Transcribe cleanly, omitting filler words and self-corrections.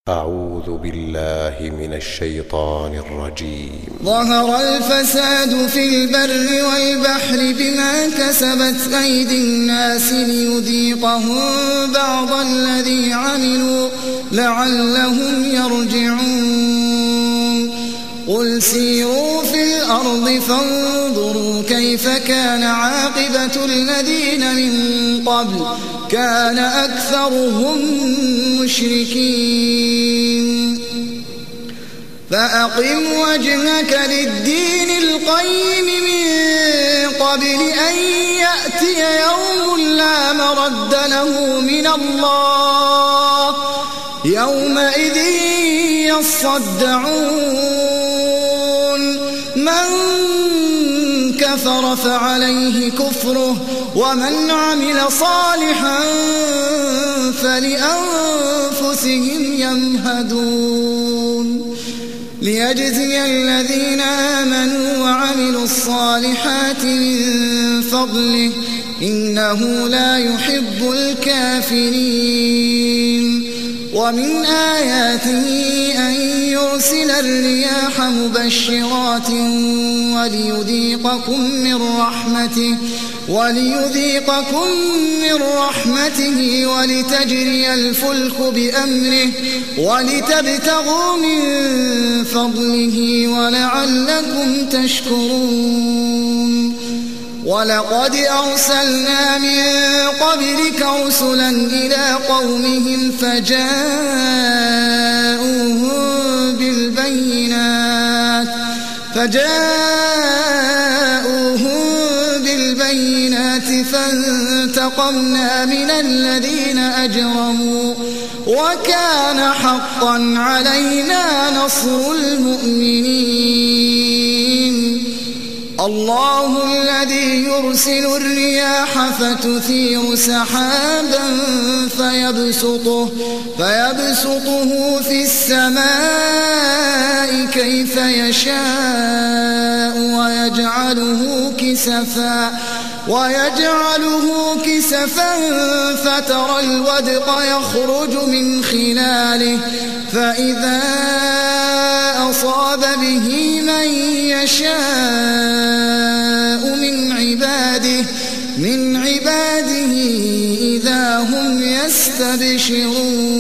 أعوذ بالله من الشيطان الرجيم. ظهر الفساد في البر والبحر بما كسبت أيدي الناس ليذيقهم بعض الذي عملوا لعلهم يرجعون. قل سيروا في الأرض فانظروا كيف كان عاقبة الذين من قبل كان أكثرهم مشركين. فأقم وجهك للدين القيم من قبل أن يأتي يوم لا مرد له من الله يومئذ يصدعون. من كفر فعليه كفره ومن عمل صالحا فلأنفسهم يمهدون. ليجزي الذين آمنوا وعملوا الصالحات من فضله إنه لا يحب الكافرين. ومن آياته أن يرسل الرياح مبشرات وليذيقكم من رحمته ولتجري الفلك بأمره ولتبتغوا من فضله ولعلكم تشكرون. ولقد أرسلنا من قبلك رسلا إلى قومهم فجاءوهم بالبينات فانتقمنا من الذين أجرموا وكان حقا علينا نصر المؤمنين. الله الذي يرسل الرياح فتثير سحابا فيبسطه في السماء كيف يشاء ويجعله كسفا فترى الودق يخرج من خلاله فإذا أصاب به من يشاء من عباده إذا هم يستبشرون.